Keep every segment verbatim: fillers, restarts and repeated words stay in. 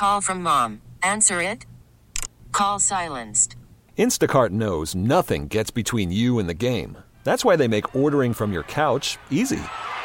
call from mom. Answer it. Call silenced. Instacart knows nothing gets between you and the game. That's why they make ordering from your couch easy.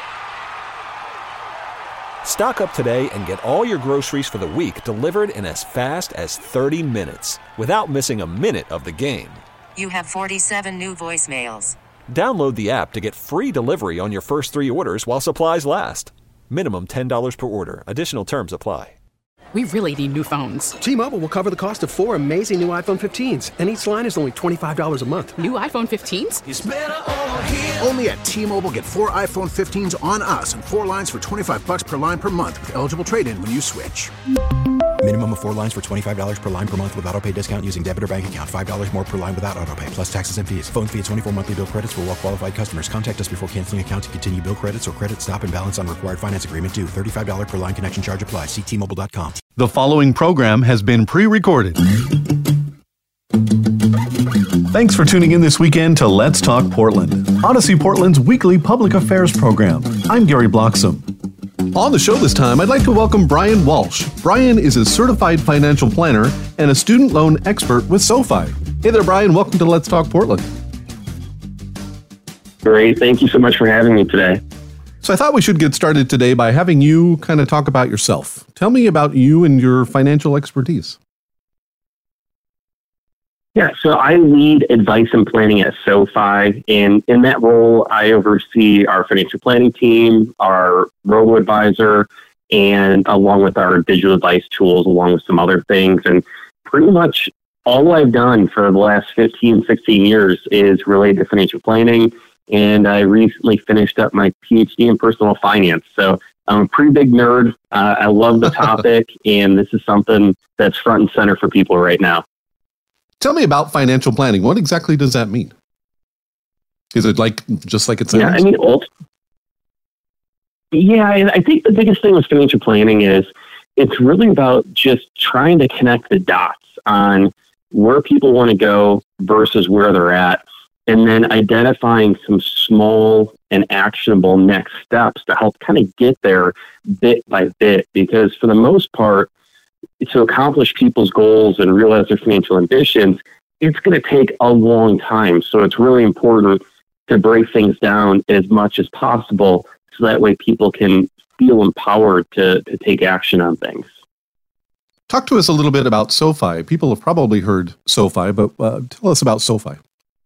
Stock up today and get all your groceries for the week delivered in as fast as thirty minutes without missing a minute of the game. You have forty-seven new voicemails. Download the app to get free delivery on your first three orders while supplies last. Minimum ten dollars per order. Additional terms apply. We really need new phones. T-Mobile will cover the cost of four amazing new iPhone fifteens, and each line is only twenty-five dollars a month. New iPhone fifteens? It's better over here. Only at T-Mobile, get four iPhone fifteens on us and four lines for twenty-five bucks per line per month with eligible trade-in when you switch. Minimum of four lines for twenty-five dollars per line per month with autopay discount using debit or bank account. five dollars more per line without autopay, plus taxes and fees. Phone fee at twenty-four monthly bill credits for well-qualified customers. Contact us before canceling account to continue bill credits or credit stop and balance on required finance agreement due. thirty-five dollars per line connection charge applies. See T Mobile dot com. The following program has been pre-recorded. Thanks for tuning in this weekend to Let's Talk Portland, Odyssey Portland's weekly public affairs program. I'm Gary Bloxam. On the show this time, I'd like to welcome Brian Walsh. Brian is a certified financial planner and a student loan expert with SoFi. Hey there, Brian. Welcome to Let's Talk Portland. Great. Thank you so much for having me today. So I thought we should get started today by having you kind of talk about yourself. Tell me about you and your financial expertise. Yeah, so I lead advice and planning at SoFi, and in that role, I oversee our financial planning team, our robo-advisor, and along with our digital advice tools, along with some other things. And pretty much all I've done for the last fifteen, sixteen years is related to financial planning, and I recently finished up my P H D in personal finance. So I'm a pretty big nerd. Uh, I love the topic, and this is something that's front and center for people right now. Tell me about financial planning. What exactly does that mean? Is it like just like it sounds? Yeah, I mean, ult- yeah, I, I think the biggest thing with financial planning is it's really about just trying to connect the dots on where people want to go versus where they're at, and then identifying some small and actionable next steps to help kind of get there bit by bit. Because for the most part, to accomplish people's goals and realize their financial ambitions, it's going to take a long time. So it's really important to break things down as much as possible so that way people can feel empowered to, to take action on things. Talk to us a little bit about SoFi. People have probably heard SoFi, but uh, tell us about SoFi.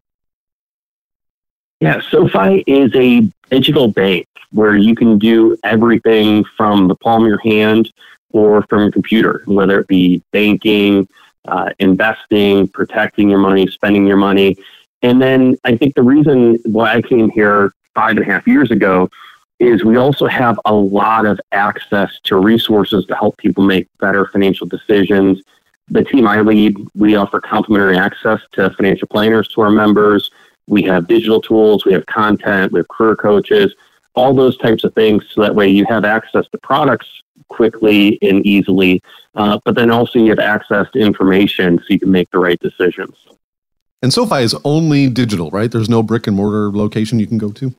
Yeah, SoFi is a digital bank where you can do everything from the palm of your hand or from your computer, whether it be banking, uh, investing, protecting your money, spending your money. And then I think the reason why I came here five and a half years ago is we also have a lot of access to resources to help people make better financial decisions. The team I lead, we offer complimentary access to financial planners to our members. We have digital tools, we have content, we have career coaches, all those types of things. So that way you have access to products quickly and easily, uh, but then also you have access to information so you can make the right decisions. And SoFi is only digital, right? There's no brick and mortar location you can go to?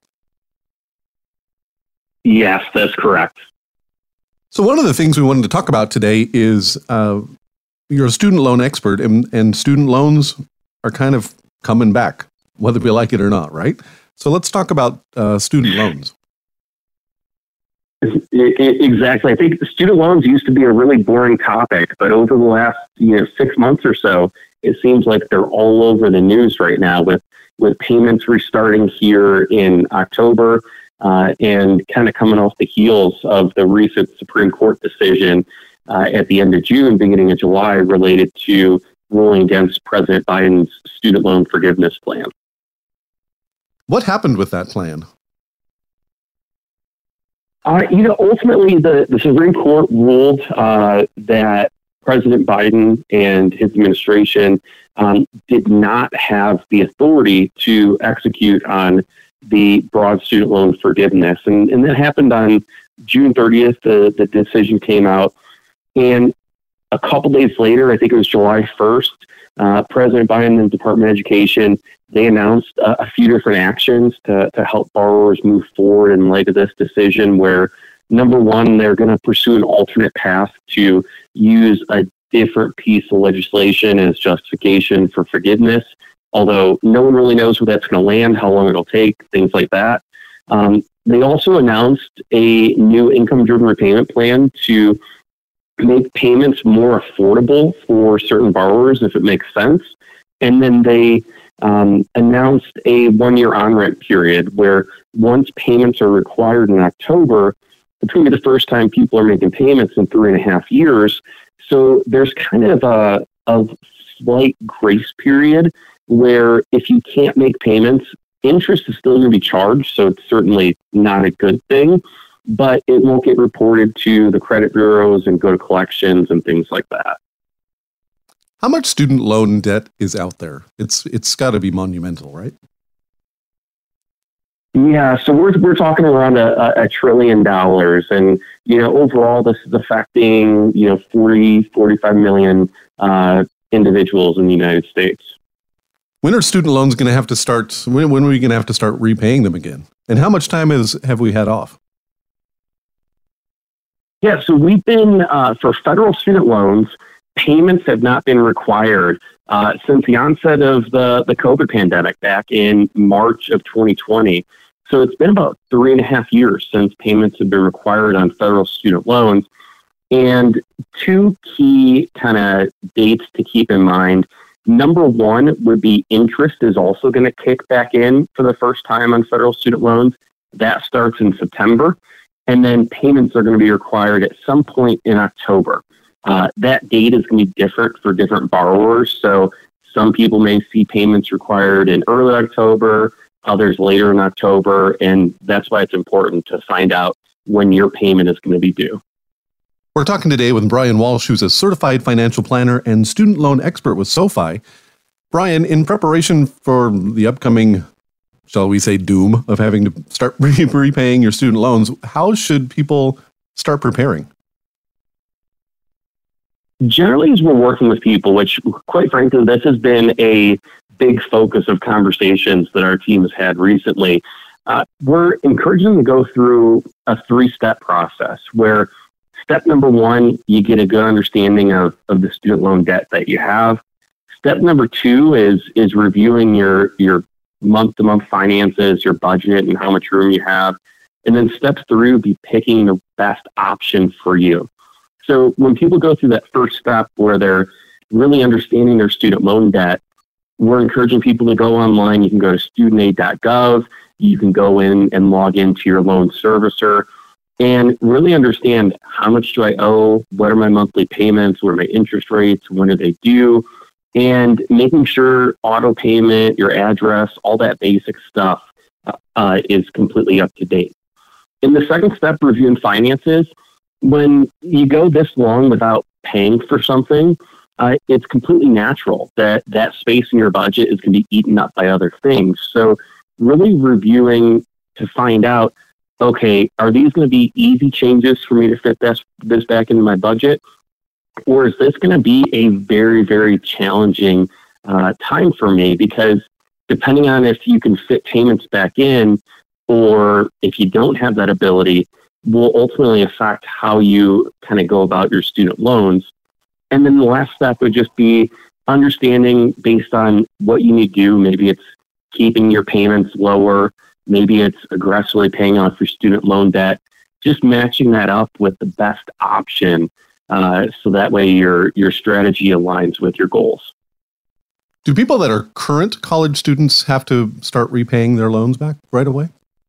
Yes, that's correct. So one of the things we wanted to talk about today is uh, you're a student loan expert, and, and student loans are kind of coming back, whether we like it or not, right? So let's talk about uh, student loans. Exactly. I think student loans used to be a really boring topic, but over the last you know six months or so, it seems like they're all over the news right now with, with payments restarting here in October uh, and kind of coming off the heels of the recent Supreme Court decision uh, at the end of June, beginning of July, related to ruling against President Biden's student loan forgiveness plan. What happened with that plan? Uh, you know, ultimately, the, the Supreme Court ruled uh, that President Biden and his administration um, did not have the authority to execute on the broad student loan forgiveness. And, and that happened on June thirtieth. The, the decision came out. And a couple days later, I think it was July first, uh, President Biden and the Department of Education, they announced uh, a few different actions to, to help borrowers move forward in light of this decision where Number one, they're going to pursue an alternate path to use a different piece of legislation as justification for forgiveness, although no one really knows where that's going to land, how long it'll take, things like that. Um, they also announced a new income-driven repayment plan to make payments more affordable for certain borrowers if it makes sense. And then they um, announced a one-year on-rent period where once payments are required in October, it's going to be the first time people are making payments in three and a half years. So there's kind of a, a slight grace period where if you can't make payments, interest is still going to be charged. So it's certainly not a good thing, but it won't get reported to the credit bureaus and go to collections and things like that. How much student loan debt is out there? It's it's got to be monumental, right? Yeah, so we're we're talking around a, a trillion dollars, and you know overall this is affecting you know forty, forty-five million uh, individuals in the United States. When are student loans going to have to start? When when are we going to have to start repaying them again? And how much time is have we had off? Yeah, so we've been uh, for federal student loans, payments have not been required uh, since the onset of the the COVID pandemic back in March of twenty twenty. So it's been about three and a half years since payments have been required on federal student loans. And two key kind of dates to keep in mind. Number one would be interest is also going to kick back in for the first time on federal student loans. That starts in September. And then payments are going to be required at some point in October. Uh, that date is going to be different for different borrowers. So some people may see payments required in early October, others later in October, and that's why it's important to find out when your payment is going to be due. We're talking today with Brian Walsh, who's a certified financial planner and student loan expert with SoFi. Brian, in preparation for the upcoming, shall we say, doom of having to start re- repaying your student loans, how should people start preparing? Generally, as we're working with people, which quite frankly, this has been a big focus of conversations that our team has had recently, uh, we're encouraging them to go through a three-step process where step number one, you get a good understanding of, of the student loan debt that you have. Step number two is is reviewing your, your month-to-month finances, your budget, and how much room you have. And then step three would be picking the best option for you. So when people go through that first step where they're really understanding their student loan debt, we're encouraging people to go online. You can go to student aid dot gov. You can go in and log into your loan servicer and really understand how much do I owe, what are my monthly payments, what are my interest rates, when are they due, and making sure auto payment, your address, all that basic stuff uh, is completely up to date. In the second step, reviewing finances, when you go this long without paying for something, uh, it's completely natural that that space in your budget is going to be eaten up by other things. So really reviewing to find out, okay, are these going to be easy changes for me to fit this, this back into my budget? Or is this going to be a very, very challenging uh, time for me? Because depending on if you can fit payments back in or if you don't have that ability, will ultimately affect how you kind of go about your student loans. And then the last step would just be understanding based on what you need to do. Maybe it's keeping your payments lower. Maybe it's aggressively paying off your student loan debt. Just matching that up with the best option uh, so that way your your strategy aligns with your goals. Do people that are current college students have to start repaying their loans back right away?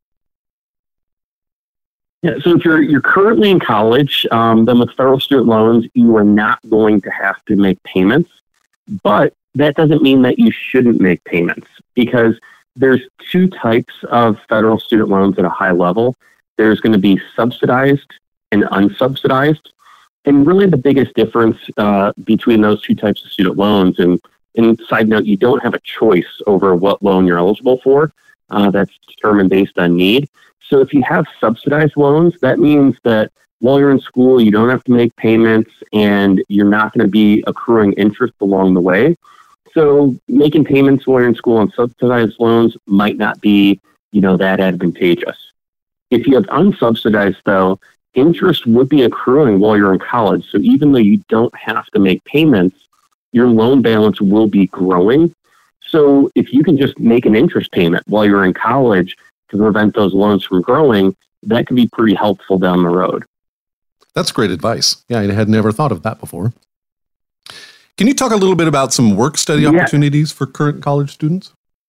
Yeah, so if you're you're currently in college, um, then with federal student loans, you are not going to have to make payments. But that doesn't mean that you shouldn't make payments, because there's two types of federal student loans at a high level. There's going to be subsidized and unsubsidized. And really the biggest difference uh, between those two types of student loans, and, and side note, you don't have a choice over what loan you're eligible for. Uh, that's determined based on need. So if you have subsidized loans, that means that while you're in school, you don't have to make payments and you're not going to be accruing interest along the way. So making payments while you're in school on subsidized loans might not be, you know, that advantageous. If you have unsubsidized, though, interest would be accruing while you're in college. So even though you don't have to make payments, your loan balance will be growing. So if you can just make an interest payment while you're in college to prevent those loans from growing, that could be pretty helpful down the road. That's great advice. Yeah, I had never thought of that before. Can you talk a little bit about some work-study Yeah. opportunities for current college students?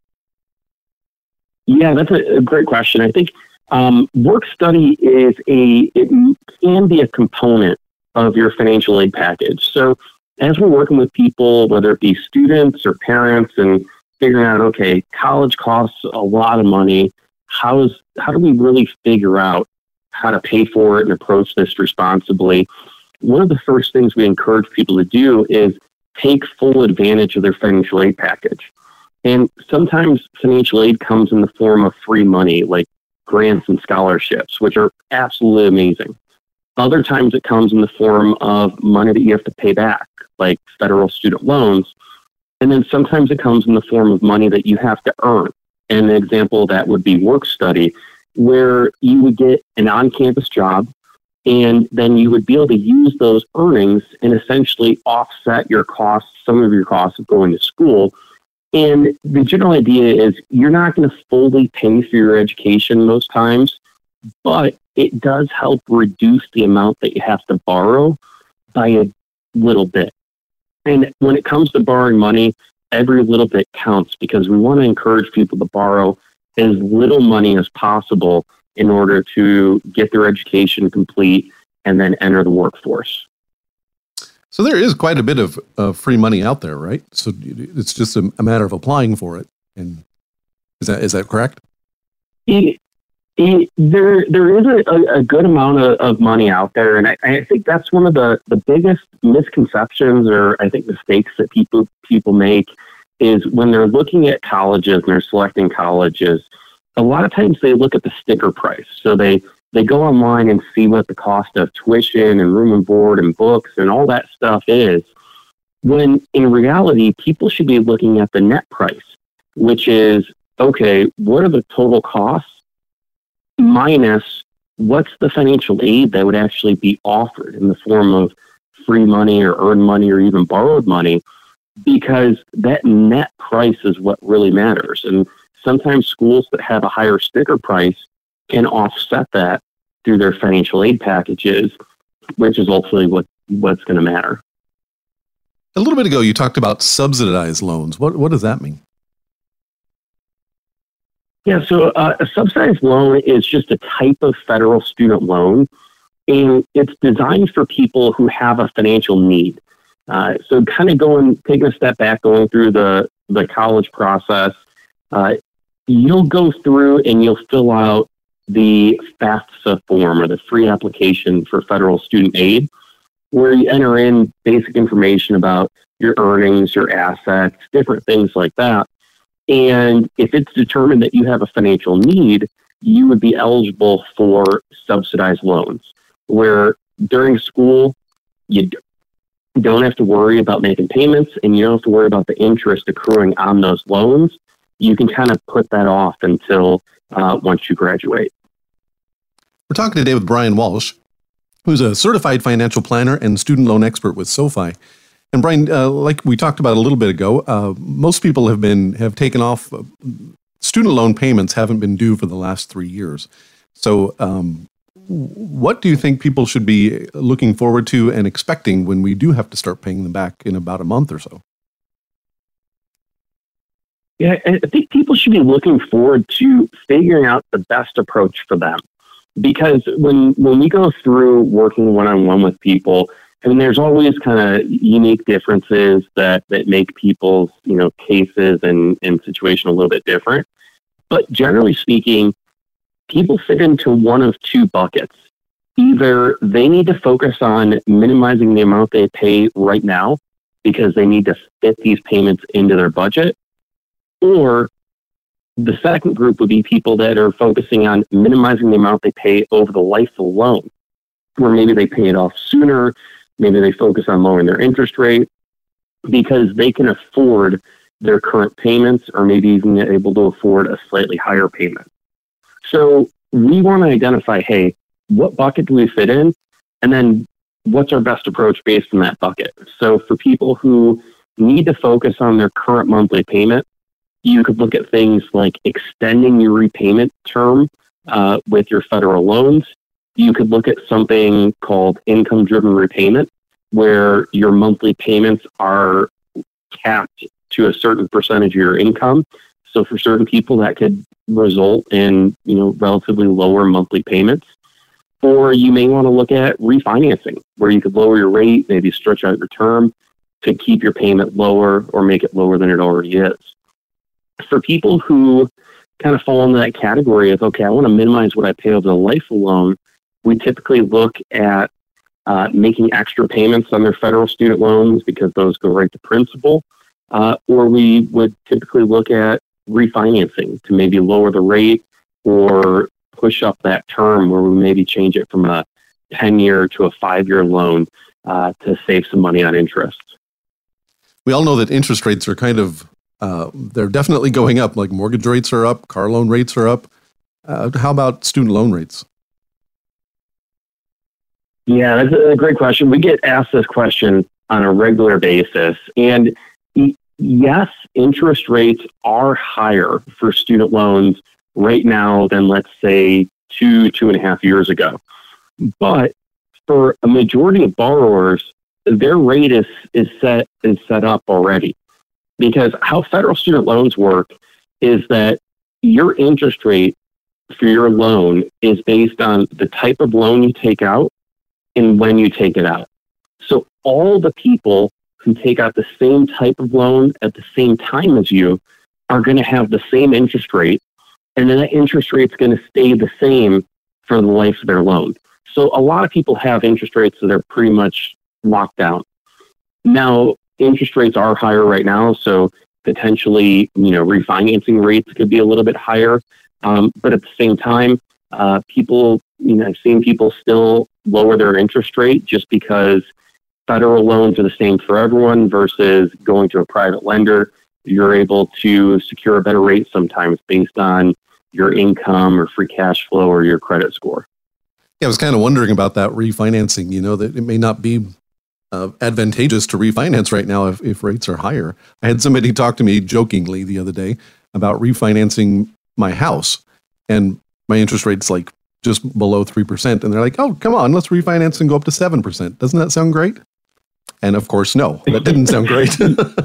Yeah, that's a, a great question. I think um, work study is a, it can be a component of your financial aid package. So as we're working with people, whether it be students or parents, and figuring out, okay, college costs a lot of money. How is, how do we really figure out how to pay for it and approach this responsibly? One of the first things we encourage people to do is take full advantage of their financial aid package. And sometimes financial aid comes in the form of free money, like grants and scholarships, which are absolutely amazing. Other times it comes in the form of money that you have to pay back, like federal student loans. And then sometimes it comes in the form of money that you have to earn. And an example of that would be work study, where you would get an on-campus job, and then you would be able to use those earnings and essentially offset your costs, some of your costs of going to school. And the general idea is you're not going to fully pay for your education most times, but it does help reduce the amount that you have to borrow by a little bit. And when it comes to borrowing money, every little bit counts, because we want to encourage people to borrow as little money as possible in order to get their education complete and then enter the workforce. So there is quite a bit of uh, free money out there, right? So it's just a, a matter of applying for it. And is that is that correct? It, it, there, there is a, a good amount of, of money out there, and I, I think that's one of the, the biggest misconceptions, or I think mistakes that people people make, is when they're looking at colleges and they're selecting colleges. A lot of times they look at the sticker price. So they, they go online and see what the cost of tuition and room and board and books and all that stuff is, when in reality, people should be looking at the net price, which is, okay, what are the total costs minus what's the financial aid that would actually be offered in the form of free money or earned money or even borrowed money, because that net price is what really matters. And sometimes schools that have a higher sticker price can offset that through their financial aid packages, which is ultimately what, what's going to matter. A little bit ago, you talked about subsidized loans. What what does that mean? Yeah, so uh, a subsidized loan is just a type of federal student loan, and it's designed for people who have a financial need. Uh, so kind of going, taking a step back, going through the, the college process, uh, you'll go through and you'll fill out the FAFSA form, or the free application for federal student aid, where you enter in basic information about your earnings, your assets, different things like that. And if it's determined that you have a financial need, you would be eligible for subsidized loans, where during school, you don't have to worry about making payments, and you don't have to worry about the interest accruing on those loans. You can kind of put that off until uh, once you graduate. We're talking today with Brian Walsh, who's a certified financial planner and student loan expert with SoFi. And Brian, uh, like we talked about a little bit ago, uh, most people have been have taken off. Uh, student loan payments haven't been due for the last three years. So um, what do you think people should be looking forward to and expecting when we do have to start paying them back in about a month or so? Yeah, I think people should be looking forward to figuring out the best approach for them. Because when, when we go through working one-on-one with people, I mean, there's always kind of unique differences that, that make people's, you know, cases and, and situation a little bit different. But generally speaking, people fit into one of two buckets. Either they need to focus on minimizing the amount they pay right now because they need to fit these payments into their budget, or the second group would be people that are focusing on minimizing the amount they pay over the life of the loan, where maybe they pay it off sooner, maybe they focus on lowering their interest rate because they can afford their current payments, or maybe even able to afford a slightly higher payment. So we want to identify, hey, what bucket do we fit in? And then what's our best approach based on that bucket? So for people who need to focus on their current monthly payment, you could look at things like extending your repayment term uh, with your federal loans. You could look at something called income-driven repayment, where your monthly payments are capped to a certain percentage of your income. So for certain people, that could result in, you know, relatively lower monthly payments. Or you may want to look at refinancing, where you could lower your rate, maybe stretch out your term to keep your payment lower or make it lower than it already is. For people who kind of fall into that category of, okay, I want to minimize what I pay over the life of the loan, we typically look at uh, making extra payments on their federal student loans because those go right to principal. Uh, or we would typically look at refinancing to maybe lower the rate or push up that term, where we maybe change it from a ten-year to a five-year loan uh, to save some money on interest. We all know that interest rates are kind of, uh, they're definitely going up, like mortgage rates are up, car loan rates are up. Uh, how about student loan rates? Yeah, that's a great question. We get asked this question on a regular basis. And yes, interest rates are higher for student loans right now than, let's say, two, two and a half years ago. But for a majority of borrowers, their rate is, is set is set up already. Because how federal student loans work is that your interest rate for your loan is based on the type of loan you take out and when you take it out. So all the people who take out the same type of loan at the same time as you are going to have the same interest rate, and then that interest rate's going to stay the same for the life of their loan. So a lot of people have interest rates that are pretty much locked down. Now, interest rates are higher right now, so potentially, you know, refinancing rates could be a little bit higher. Um, but at the same time, uh, people, you know, I've seen people still lower their interest rate just because federal loans are the same for everyone versus going to a private lender. You're able to secure a better rate sometimes based on your income or free cash flow or your credit score. Yeah, I was kind of wondering about that refinancing, you know, that it may not be uh, advantageous to refinance right now if, if rates are higher. I had somebody talk to me jokingly the other day about refinancing my house, and my interest rate's like just below three percent. And they're like, oh, come on, let's refinance and go up to seven percent. Doesn't that sound great? And of course, no, that didn't sound great.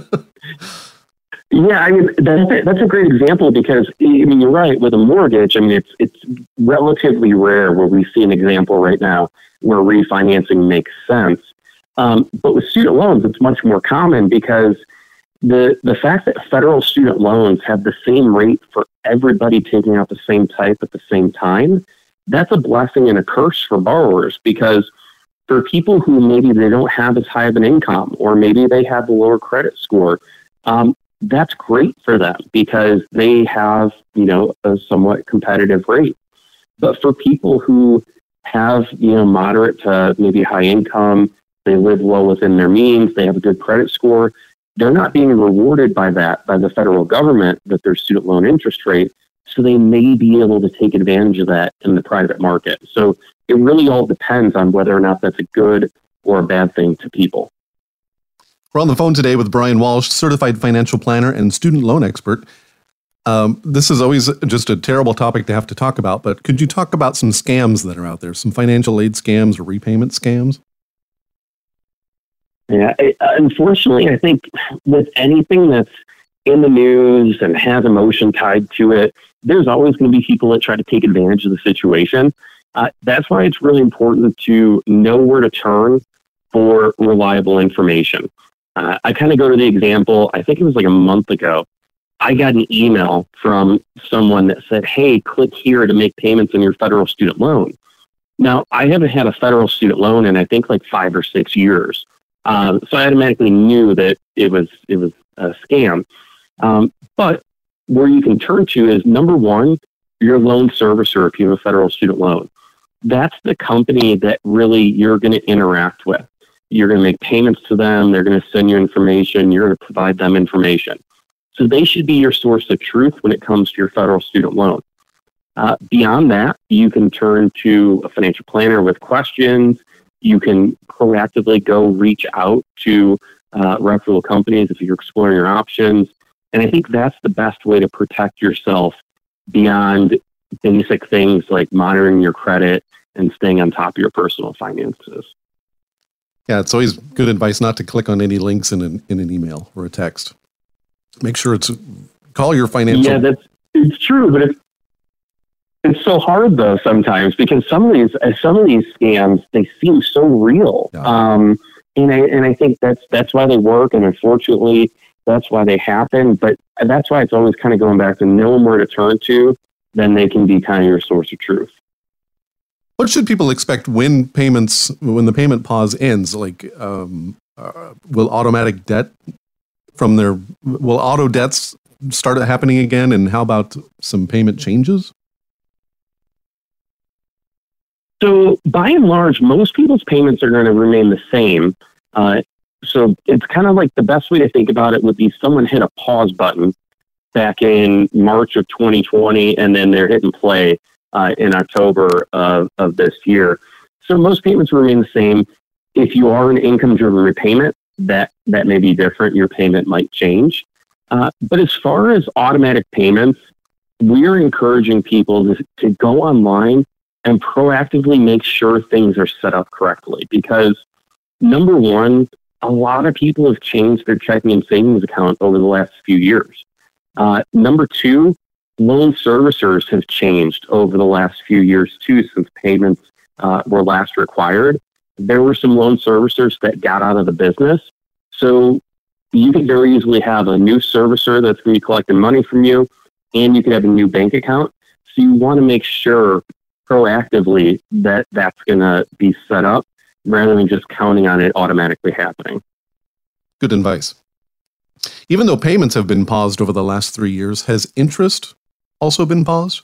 Yeah, I mean, that's, that's a great example because, I mean, you're right, with a mortgage, I mean, it's it's relatively rare where we see an example right now where refinancing makes sense. Um, but with student loans, it's much more common because the the fact that federal student loans have the same rate for everybody taking out the same type at the same time, that's a blessing and a curse for borrowers, because for people who maybe they don't have as high of an income, or maybe they have a lower credit score, um, that's great for them because they have, you know, a somewhat competitive rate. But for people who have, you know, moderate to maybe high income, they live well within their means, they have a good credit score, they're not being rewarded by that, by the federal government, with their student loan interest rate. So they may be able to take advantage of that in the private market. So it really all depends on whether or not that's a good or a bad thing to people. We're on the phone today with Brian Walsh, certified financial planner and student loan expert. Um, this is always just a terrible topic to have to talk about, but could you talk about some scams that are out there, some financial aid scams or repayment scams? Yeah, unfortunately, I think with anything that's in the news and has emotion tied to it, there's always going to be people that try to take advantage of the situation. Uh, that's why it's really important to know where to turn for reliable information. Uh, I kind of go to the example, I think it was like a month ago, I got an email from someone that said, hey, click here to make payments on your federal student loan. Now, I haven't had a federal student loan in I think like five or six years. Um, so I automatically knew that it was it was a scam. Um, but where you can turn to is, number one, your loan servicer if you have a federal student loan. That's the company that really you're going to interact with. You're going to make payments to them. They're going to send you information. You're going to provide them information. So they should be your source of truth when it comes to your federal student loan. Uh, beyond that, you can turn to a financial planner with questions. You can proactively go reach out to uh, reputable companies if you're exploring your options. And I think that's the best way to protect yourself beyond basic things like monitoring your credit and staying on top of your personal finances. Yeah, it's always good advice not to click on any links in an, in an email or a text. Make sure it's, call your financial... Yeah, that's it's true, but it's, it's so hard though sometimes because some of these some of these scams, they seem so real. Yeah. Um, and I and I think that's that's why they work, and unfortunately that's why they happen. But that's why it's always kind of going back to knowing where to turn to, then they can be kind of your source of truth. What should people expect when payments, when the payment pause ends? Like, um, uh, will automatic debt from their, will auto debts start happening again? And how about some payment changes? So by and large, most people's payments are going to remain the same. Uh, so it's kind of like the best way to think about it would be someone hit a pause button back in March of twenty twenty, and then they're hitting play uh, in October of, of this year. So most payments remain the same. If you are an income-driven repayment, that, that may be different. Your payment might change. Uh, but as far as automatic payments, we're encouraging people to, to go online and proactively make sure things are set up correctly. Because number one, a lot of people have changed their checking and savings account over the last few years. Uh, number two, loan servicers have changed over the last few years too, since payments uh, were last required. There were some loan servicers that got out of the business. So you could very easily have a new servicer that's going to be collecting money from you, and you could have a new bank account. So you want to make sure proactively that that's going to be set up rather than just counting on it automatically happening. Good advice. Even though payments have been paused over the last three years, has interest also been paused?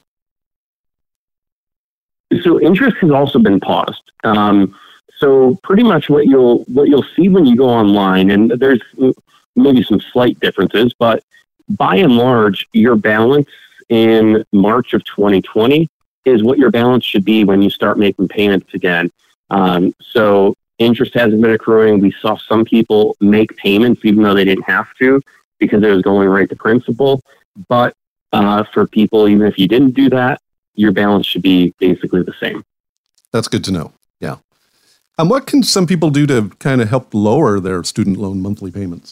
So interest has also been paused. Um, so pretty much what you'll what you'll see when you go online, and there's maybe some slight differences, but by and large, your balance in March of twenty twenty is what your balance should be when you start making payments again. Um, so interest hasn't been accruing. We saw some people make payments even though they didn't have to because it was going right to principal. But uh, for people, even if you didn't do that, your balance should be basically the same. That's good to know. Yeah. And what can some people do to kind of help lower their student loan monthly payments?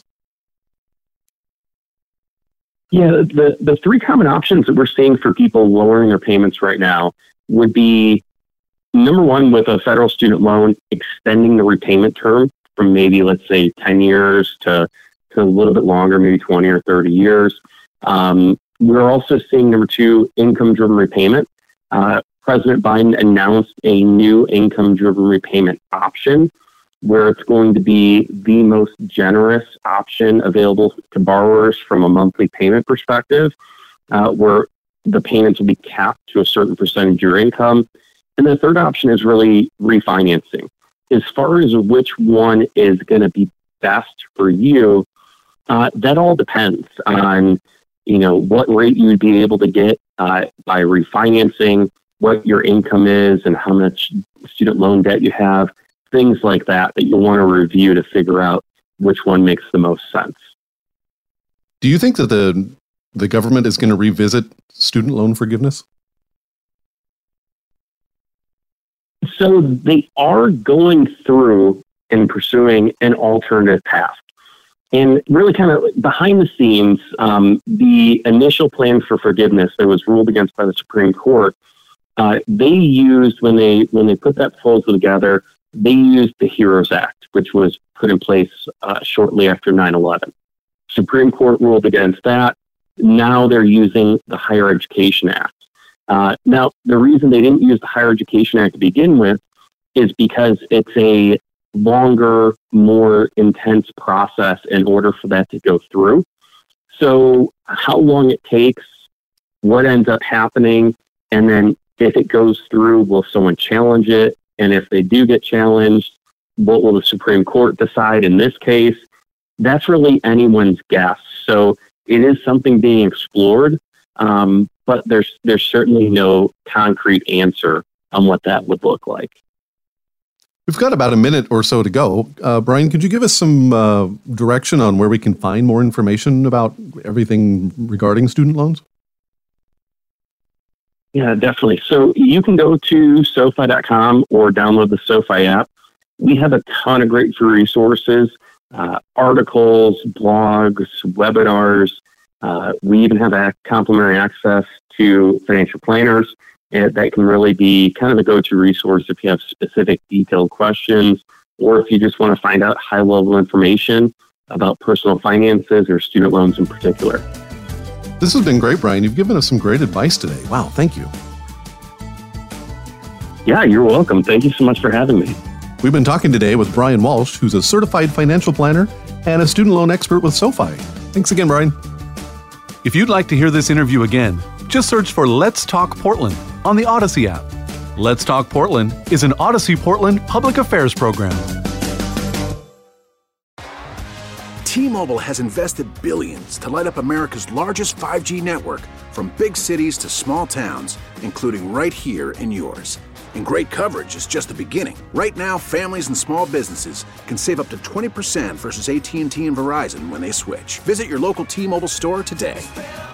Yeah, the, the three common options that we're seeing for people lowering their payments right now would be, number one, with a federal student loan, extending the repayment term from maybe, let's say, ten years to, to a little bit longer, maybe twenty or thirty years. Um, we're also seeing, number two, income-driven repayment. Uh, President Biden announced a new income-driven repayment option where it's going to be the most generous option available to borrowers from a monthly payment perspective, uh, where the payments will be capped to a certain percentage of your income. And the third option is really refinancing. As far as which one is going to be best for you, uh, that all depends on, you know, what rate you would be able to get uh, by refinancing, what your income is, and how much student loan debt you have. Things like that that you want to review to figure out which one makes the most sense. Do you think that the the government is going to revisit student loan forgiveness? So they are going through and pursuing an alternative path. And really kind of behind the scenes, um, the initial plan for forgiveness that was ruled against by the Supreme Court, uh, they used, when they when they put that proposal together, they used the HEROES Act, which was put in place uh, shortly after nine eleven. Supreme Court ruled against that. Now they're using the Higher Education Act. Uh, now, the reason they didn't use the Higher Education Act to begin with is because it's a longer, more intense process in order for that to go through. So how long it takes, what ends up happening, and then if it goes through, will someone challenge it? And if they do get challenged, what will the Supreme Court decide in this case? That's really anyone's guess. So it is something being explored. Um, but there's there's certainly no concrete answer on what that would look like. We've got about a minute or so to go. Uh, Brian, could you give us some uh, direction on where we can find more information about everything regarding student loans? Yeah, definitely. So you can go to SoFi dot com or download the SoFi app. We have a ton of great free resources, uh, articles, blogs, webinars. Uh, we even have a complimentary access to financial planners that can really be kind of a go-to resource if you have specific detailed questions, or if you just want to find out high-level information about personal finances or student loans in particular. This has been great, Brian. You've given us some great advice today. Wow, thank you. Yeah, you're welcome. Thank you so much for having me. We've been talking today with Brian Walsh, who's a certified financial planner and a student loan expert with SoFi. Thanks again, Brian. If you'd like to hear this interview again, just search for Let's Talk Portland on the Odyssey app. Let's Talk Portland is an Odyssey Portland public affairs program. T-Mobile has invested billions to light up America's largest five G network, from big cities to small towns, including right here in yours. And great coverage is just the beginning. Right now, families and small businesses can save up to twenty percent versus A T and T and Verizon when they switch. Visit your local T-Mobile store today.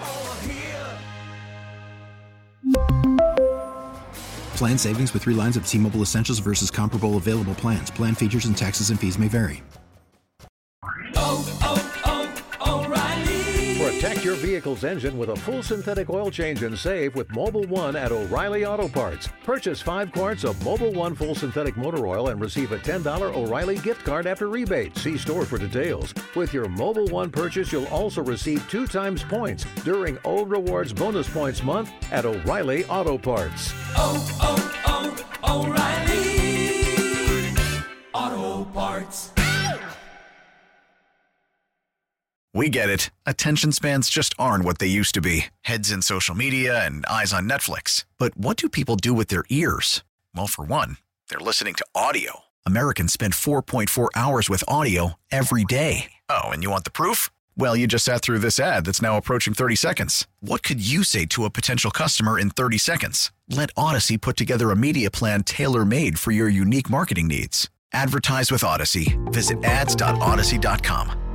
Plan savings with three lines of T-Mobile Essentials versus comparable available plans. Plan features and taxes and fees may vary. Oh, oh, oh, O'Reilly. Protect your vehicle's engine with a full synthetic oil change and save with Mobil one at O'Reilly Auto Parts. Purchase five quarts of Mobil one full synthetic motor oil and receive a ten dollars O'Reilly gift card after rebate. See store for details. With your Mobil one purchase, you'll also receive two times points during O Rewards Bonus Points Month at O'Reilly Auto Parts. Oh, oh, oh, O'Reilly Auto Parts. We get it. Attention spans just aren't what they used to be. Heads in social media and eyes on Netflix. But what do people do with their ears? Well, for one, they're listening to audio. Americans spend four point four hours with audio every day. Oh, and you want the proof? Well, you just sat through this ad that's now approaching thirty seconds. What could you say to a potential customer in thirty seconds? Let Odyssey put together a media plan tailor-made for your unique marketing needs. Advertise with Odyssey. Visit ads dot odyssey dot com.